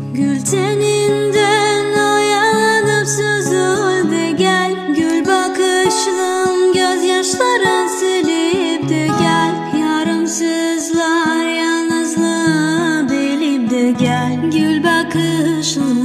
Gül teninden oyalanıp süzüldü gel. Gül bakışlım gözyaşların silip de gel. Yarımsızlar yalnızlığı bilip de gel. Gül bakışlım